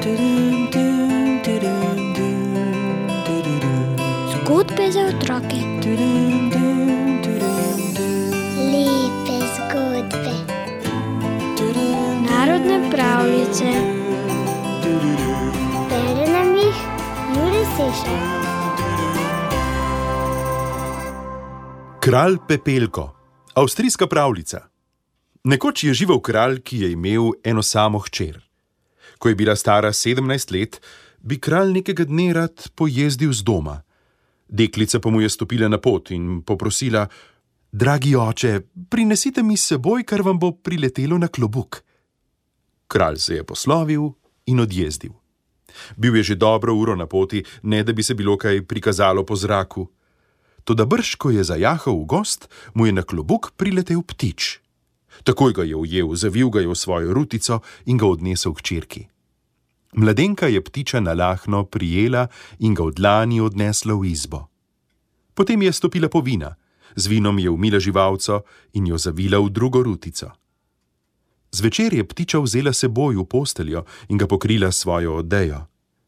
Zgodbe za otroke. Lepe zgodbe. Narodne pravljice. Bere nam jih Jure Sešar. Kralj Pepelko. Avstrijska pravljica. Nekoč je živel kralj, ki je imel eno samo hčer. Ko je bila stara 17 let, bi kralj nekega dne rad pojezdil z doma. Deklica pa mu je stopila na pot in poprosila: Dragi oče, prinesite mi s seboj, kar vam bo priletelo na klobuk. Kralj se je poslovil in odjezdil. Bil je že dobro uro na poti, ne da bi se bilo kaj prikazalo po zraku. Toda brž, ko je zajahal v gost, mu je na klobuk priletel ptič. Takoj ga je ujel, zavil ga je v svojo rutico in ga odnesel k hčerki. Mladenka je ptiča nalahno prijela in ga v dlani odnesla v izbo. Potem je stopila po vina, z vinom je umila živalco in jo zavila v drugo rutico. Zvečer je ptiča vzela seboj v posteljo in ga pokrila s svojo odejo.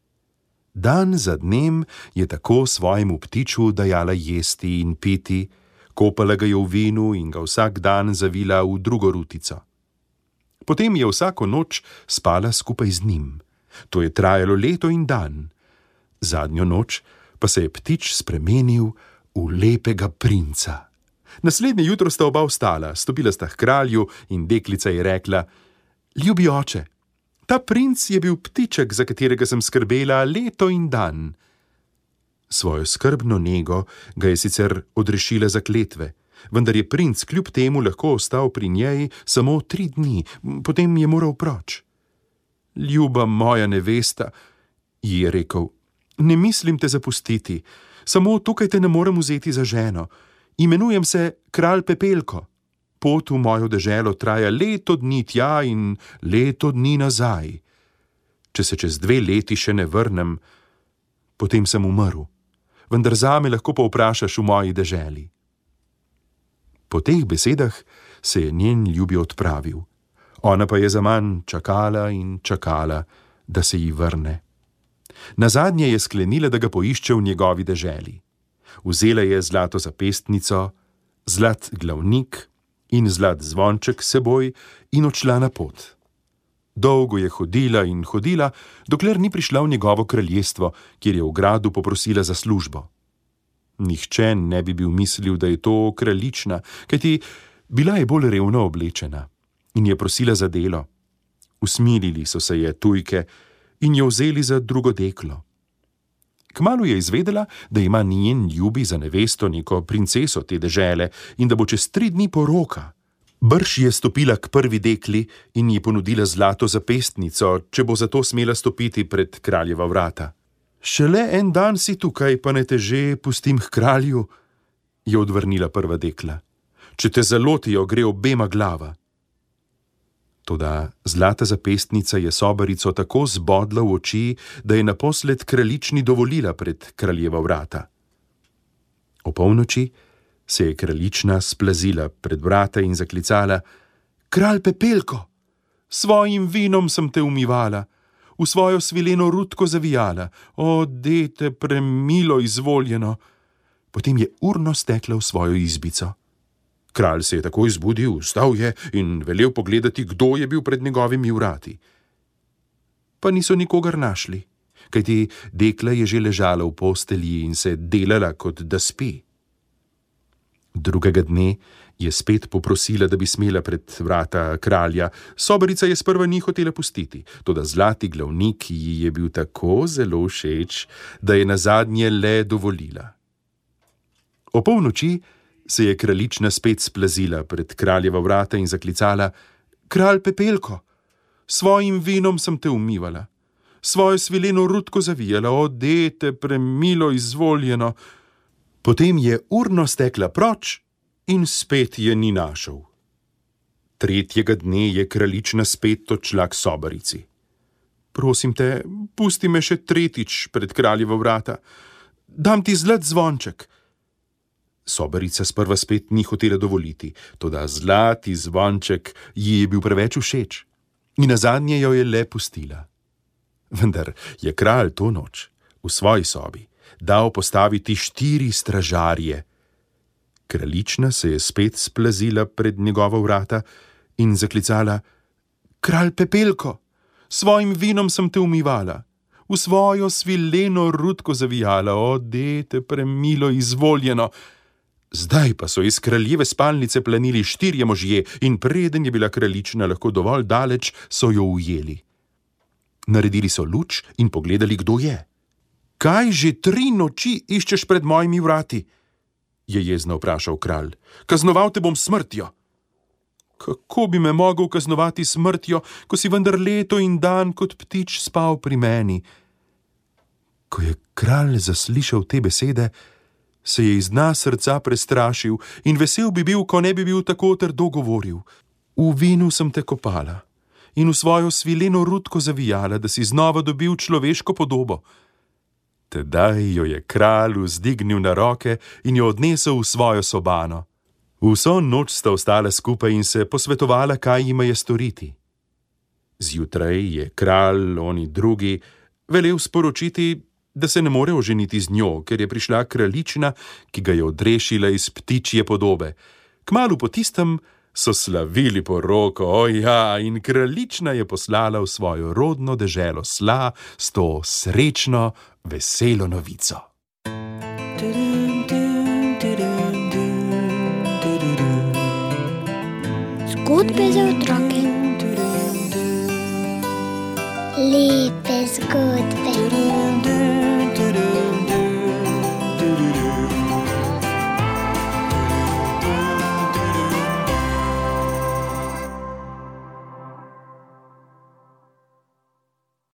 Dan za dnem je tako svojemu ptiču dajala jesti in piti, kopala ga je v vinu in ga vsak dan zavila v drugo rutico. Potem je vsako noč spala skupaj z njim. To je trajalo leto in dan. Zadnjo noč pa se je ptič spremenil v lepega princa. Naslednje jutro sta oba vstala, stopila sta k kralju in deklica je rekla: Ljubi oče, ta princ je bil ptiček, za katerega sem skrbela leto in dan. Svojo skrbno nego ga je sicer odrešila za kletve, vendar je princ kljub temu lahko ostal pri njej samo 3 dni, potem je moral proč. Ljuba moja nevesta, ji je rekel, ne mislim te zapustiti, samo tukaj te ne morem vzeti za ženo. Imenujem se kralj Pepelko. Pot v mojo deželo traja leto dni tja in leto dni nazaj. Če se čez 2 leti še ne vrnem, potem sem umrl, vendar zame lahko povprašaš v moji deželi. Po teh besedah se je njen ljubi odpravil. Ona pa je zaman čakala in čakala, da se ji vrne. Nazadnje je sklenila, da ga poišče v njegovi deželi. Vzela je zlato zapestnico, zlat glavnik in zlat zvonček s seboj in odšla na pot. Dolgo je hodila in hodila, dokler ni prišla v njegovo kraljestvo, kjer je v gradu poprosila za službo. Nihče ne bi bil mislil, da je to kraljična, kajti bila je bolj revno oblečena in je prosila za delo. Usmilili so se je tujke in jo vzeli za drugo deklo. Kmalu je izvedela, da ima njen ljubi za nevesto neko princeso te dežele in da bo čez 3 dni poroka. Brž je stopila k prvi dekli in ji ponudila zlato zapestnico, če bo zato smela stopiti pred kraljeva vrata. Šele en dan si tukaj, pa ne te že pustim k kralju, je odvrnila prva dekla. Če te zalotijo, gre obema glava. Toda zlata zapestnica je sobarico tako zbodla v oči, da je naposled kraljični dovolila pred kraljeva vrata. O polnoči se je kraljična splazila pred vrata in zaklicala: Kralj Pepelko, svojim vinom sem te umivala, v svojo svileno rutko zavijala, o, dete premilo izvoljeno. Potem je urno stekla v svojo izbico. Kralj se je takoj zbudil, vstal je in velel pogledati, kdo je bil pred njegovimi vrati. Pa niso nikogar našli, kajti dekla je že ležala v postelji in se delala, kot da spi. Drugega dne je spet poprosila, da bi smela pred vrata kralja. Sobarica je sprva ni hotela pustiti, toda zlati glavnik ji je bil tako zelo všeč, da je nazadnje le dovolila. O polnoči se je kraljična spet splazila pred kraljeva vrata in zaklicala: Kralj Pepelko, svojim vinom sem te umivala, svojo svileno rutko zavijala, o, dete premilo izvoljeno. Potem je urno stekla proč in spet je ni našel. Tretjega dne je kraljična spet odšla k sobarici. Prosim te, pusti me še 3. pred kraljeva vrata. Dam ti zlat zvonček. Sobarica sprva spet ni hotela dovoliti, toda zlati zvonček ji je bil preveč všeč in nazadnje jo je le pustila. Vendar je kralj to noč v svoji sobi dal postaviti 4 stražarje. Kraljična se je spet splazila pred njegova vrata in zaklicala: Kralj Pepelko, svojim vinom sem te umivala, v svojo svileno rutko zavijala, o, dete premilo izvoljeno. Zdaj pa so iz kraljeve spalnice planili 4 možje in preden je bila kraljična lahko dovolj daleč, so jo ujeli. Naredili so luč in pogledali, kdo je. Kaj že 3 noči iščeš pred mojimi vrati? Je jezno vprašal kralj. Kaznoval te bom smrtjo. Kako bi me mogel kaznovati smrtjo, ko si vendar leto in dan kot ptič spal pri meni? Ko je kralj zaslišal te besede, se je iz dna srca prestrašil in vesel bi bil, ko ne bi bil tako trdo govoril. V vinu sem te kopala in v svojo svileno rutko zavijala, da si znova dobil človeško podobo. Tedaj jo je kralj vzdignil na roke in jo odnesel v svojo sobano. Vso noč sta ostala skupaj in se posvetovala, kaj jima je storiti. Zjutraj je kralj, oni drugi, velel sporočiti, da se ne more oženiti z njo, ker je prišla kraljična, ki ga je odrešila iz ptičje podobe. Kmalu po tistem so slavili poroko, oja, in kraljična je poslala v svojo rodno deželo sla s to srečno, veselo novico. Zgodbe za otroke. Lepe zgodbe.